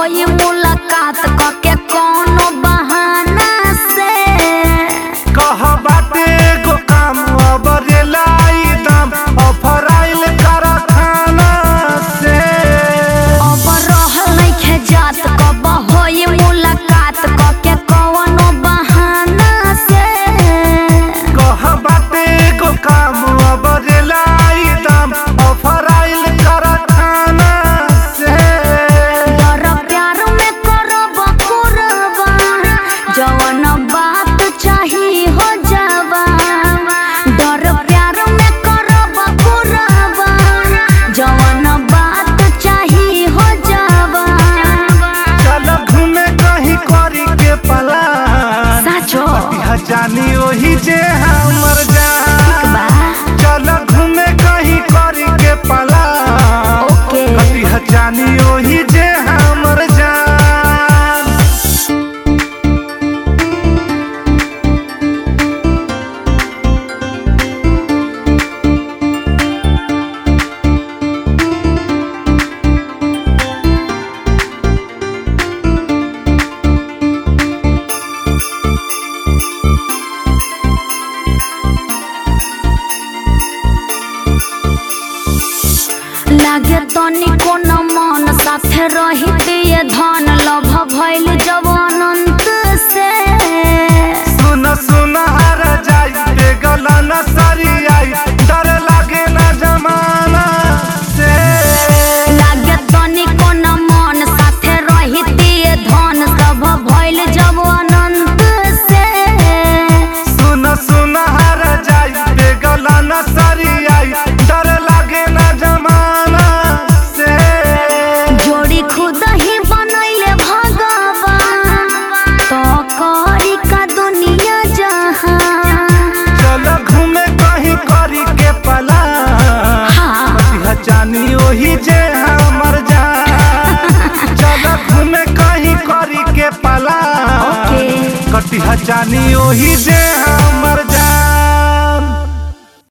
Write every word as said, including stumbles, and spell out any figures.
होई मुलाकात कके कोनो बहाना से। कह बाटे गो काम अबरेला दाम ऑफर आइल कारखाना से। अब रहल नइखे जात कब होई मुलाकात कके कोनो बहाना से। कह बाटे गो काम अबरेला दाम ऑफर आइल कारखाना से। डर प्यार में करब कुरबा जवन बात चाही हो जावा। डर प्यार में करब कुरबा जवन बात चाही हो जावा। चल घूमे कहीं करी के पला साचो जानी वही जे हमर जान। बा चल घूमे कहीं करी के पला ओके जानी वही जे हमर जान। लागे तनी कोन मन साथे रही दिए धन लभ भइल जब अनंत से। सुन सुन हर जाई पे गला न सरी आई डर लागे न जमाना से। लागे तनी कोन मन साथे रही दिए धन सब भइल जब अनंत से। सुन सुन हर जाई पे गला न सरी आई डर लागे न जमाना से। जोड़ी खुद ही बनैले भगवान तो करी का दुनिया जहां। चल घूमे कहीं करी के पला हाँ जानी वही जे हमर जान। चल घूमे कहीं करी के पला ओके कटिहा जानी वही जे हम